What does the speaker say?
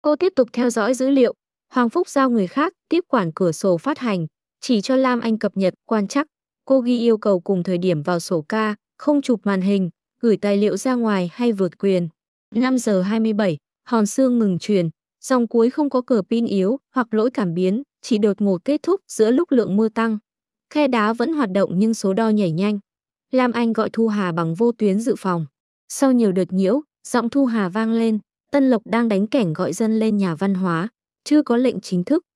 Cô tiếp tục theo dõi dữ liệu. Hoàng Phúc giao người khác tiếp quản cửa sổ phát hành, chỉ cho Lam Anh cập nhật quan trắc. Cô ghi yêu cầu cùng thời điểm vào sổ ca, không chụp màn hình, gửi tài liệu ra ngoài hay vượt quyền. 5 giờ 27, Hòn Xương ngừng truyền. Dòng cuối không có cờ pin yếu hoặc lỗi cảm biến, chỉ đột ngột kết thúc giữa lúc lượng mưa tăng. Khe đá vẫn hoạt động nhưng số đo nhảy nhanh. Lam Anh gọi Thu Hà bằng vô tuyến dự phòng. Sau nhiều đợt nhiễu, giọng Thu Hà vang lên. Tân Lộc đang đánh kẻng gọi dân lên nhà văn hóa. Chưa có lệnh chính thức,